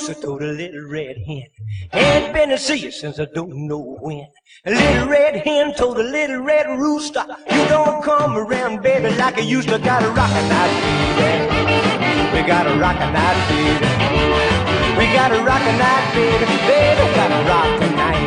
rooster told a little red hen, ain't been to see you since I don't know when. A little red hen told a little red rooster, you don't come around, baby, like you used to. Got a rockin' night, baby. We got a rockin' night, baby. We got a rockin' night, baby. Baby, got a rockin' night.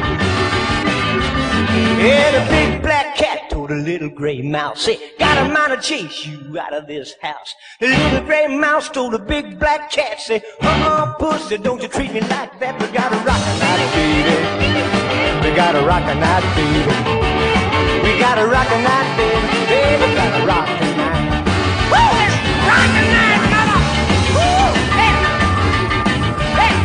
Yeah, the big black cat told a little gray mouse, say, got a mind to chase you out of this house. The little gray mouse told the big black cat, say, pussy, don't you treat me like that. We got a rockin' night, baby. We got a rockin' night, baby. We got a rockin' night, baby. Baby, got a rockin' night. Woo! It's rockin' night, mama! Woo! Hey! Hey!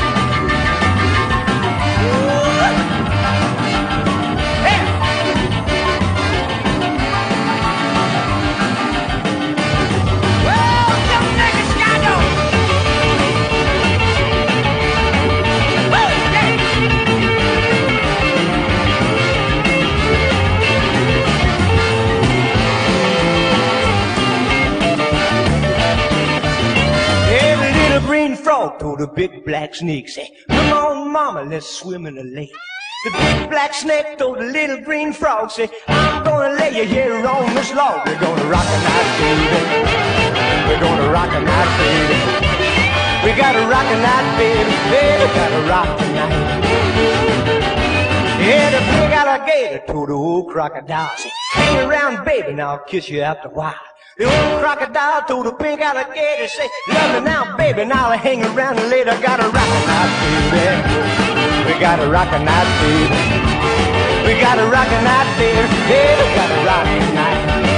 Frog told a big black snake, say, come on, mama, let's swim in the lake. The big black snake told the little green frog, say, I'm gonna lay you here on this log. We're gonna rock a night, baby. We're gonna rock a night, baby. We gotta rock a night, baby. Baby, gotta rock a night. Yeah, the big alligator told the old crocodile, say, hang around, baby, and I'll kiss you after a while. The old crocodile told the big alligator, say, love me now, baby, now I'll hang around and later. Got a rockin' night, baby. We got a rockin' night, baby. We got a rockin' night, baby. Baby, got a rockin' night.